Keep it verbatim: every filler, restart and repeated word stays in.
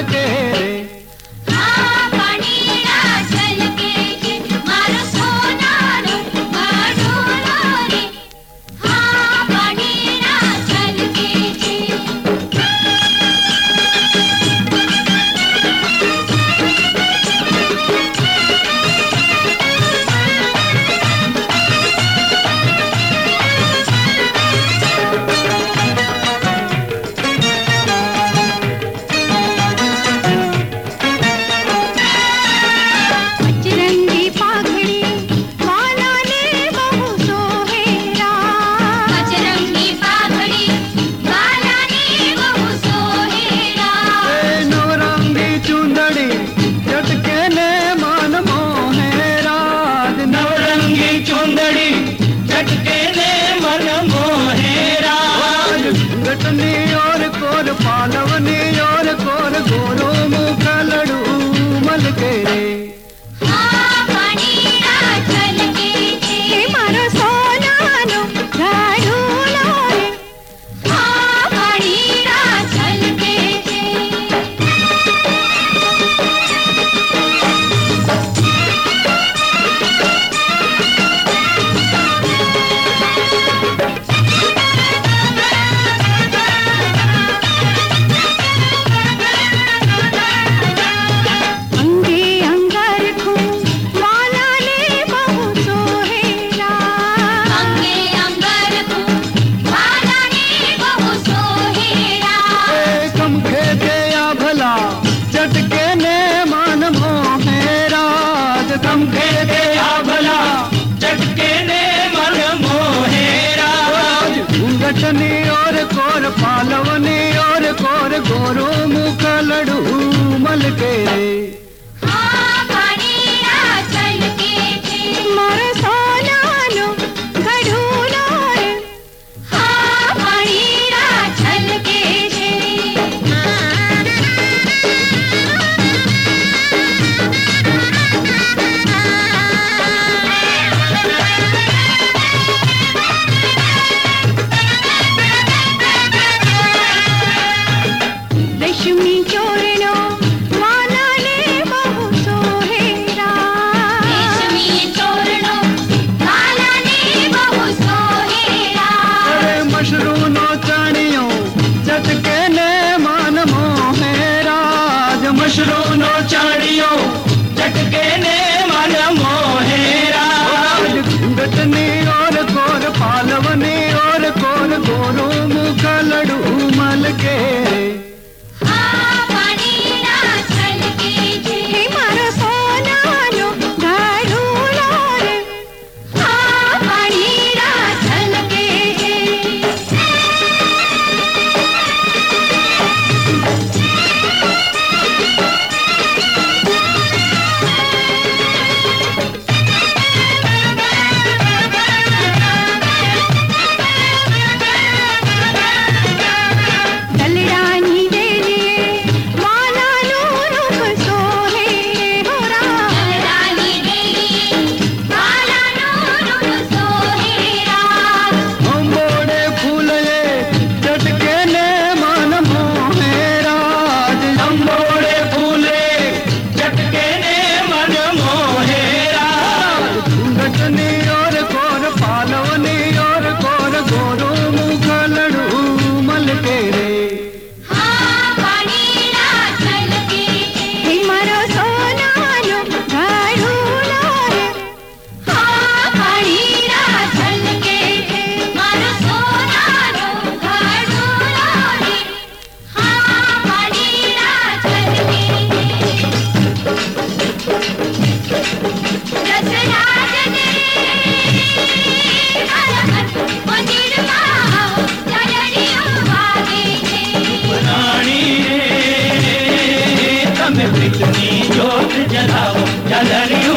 के रे। हाँ पानीड़ा छलके छे मारो सोनारो घड़ोलो रे। हाँ पानीड़ा छलके छे। पचरंगी पाघड़ी वाला ने बहु सोहेरा। पचरंगी पाघड़ी वाला ने बहु सोहेरा। ए नवरंगी चुंदड़ी चटके ने मन मोहेरा। नवरंगी चुंदड़ी चटके ने मन मोहेरा। घटनी और कोर पालवनी और कोर गोरो मुख लड़ू मल के रे। हाँ पानीड़ा छलके छे हे मारो सोनानो घड़ोलो रे। हाँ पानीड़ा छलके छे। अंगे अंगर खूं वाला ने बहु सोहेरा। अंगे अंबर को वाला ने बहु सोहेरा। ए कम खेते या भला चटके ने मन मोहेरा। कम खेते आ भला चटके ने मन मोहेरा। घटनी और कोर पालवनी और कोर गोरो मुख लड़ू मल के रे। हाँ पानीड़ा छलके छे मारो सोनानो घड़ोलो रे। हाँ पानीड़ा छलके छे। रेशमी चोरनो वाला ने बहु सोहेरा। रेशमी चोरनो वाला ने बहु सोहेरा। अरे मशरूनो चाणियों चटके ने मन मोहेरा। मशरूनो चाड़ियों चटके ने मन मोहेरा। घटनी और कोर पालवनी और कोर गोरो मुख लड़ू मल के रे। हाँ पानीड़ा छलके छे हे मारो सोनानो घड़ोलो रे। हाँ पानीड़ा छलके छे। दलड़ानी दे लिए वाला नो रुख सोहेरा। रानी देली वाला नूर सोहेरा। अंबोड़े फूले चटके ने मन मोहेरा। अंबोड़े फूले चटके ने मन मोहेरा। घटनी और कोर पालवनी और कोर गोरो मुख लड़ू मल के रे। हाँ पानीड़ा छलके छे हे मारो सोनानो घड़ोलो रे। हाँ पानीड़ा छलके छे मारो सोनारो घड़ोलो रे। हाँ पानीड़ा छलके छे। रसराज ने हरहर मंदिरमा जलड़ियों वागे छे। रानी रे तमे प्रीतनी जोत जलाओ जलरियो